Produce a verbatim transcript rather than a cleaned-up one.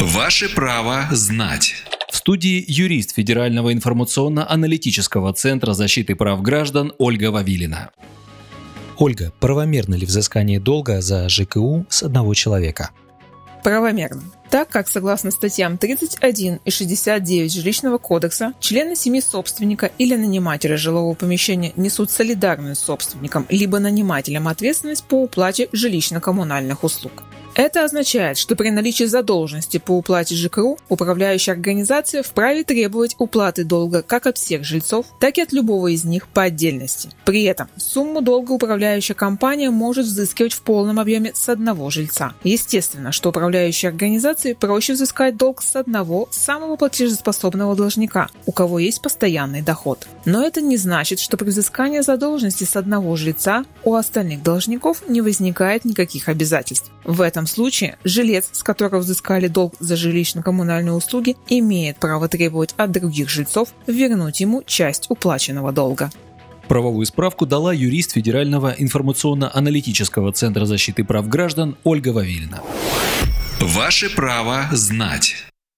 Ваше право знать. В студии юрист Федерального информационно-аналитического центра защиты прав граждан Ольга Вавилина. Ольга, правомерно ли взыскание долга за ЖКУ с одного человека? Правомерно. Так как, согласно статьям тридцать один и шестьдесят девять Жилищного кодекса, члены семьи собственника или нанимателя жилого помещения несут солидарную с собственником либо нанимателем ответственность по уплате жилищно-коммунальных услуг. Это означает, что при наличии задолженности по уплате ЖКУ управляющая организация вправе требовать уплаты долга как от всех жильцов, так и от любого из них по отдельности. При этом сумму долга управляющая компания может взыскивать в полном объеме с одного жильца. Естественно, что управляющей организации проще взыскать долг с одного самого платежеспособного должника, у кого есть постоянный доход. Но это не значит, что при взыскании задолженности с одного жильца у остальных должников не возникает никаких обязательств. В этом случае жилец, с которого взыскали долг за жилищно-коммунальные услуги, имеет право требовать от других жильцов вернуть ему часть уплаченного долга. Правовую справку дала юрист Федерального информационно-аналитического центра защиты прав граждан Ольга Вавилина. Ваше право знать.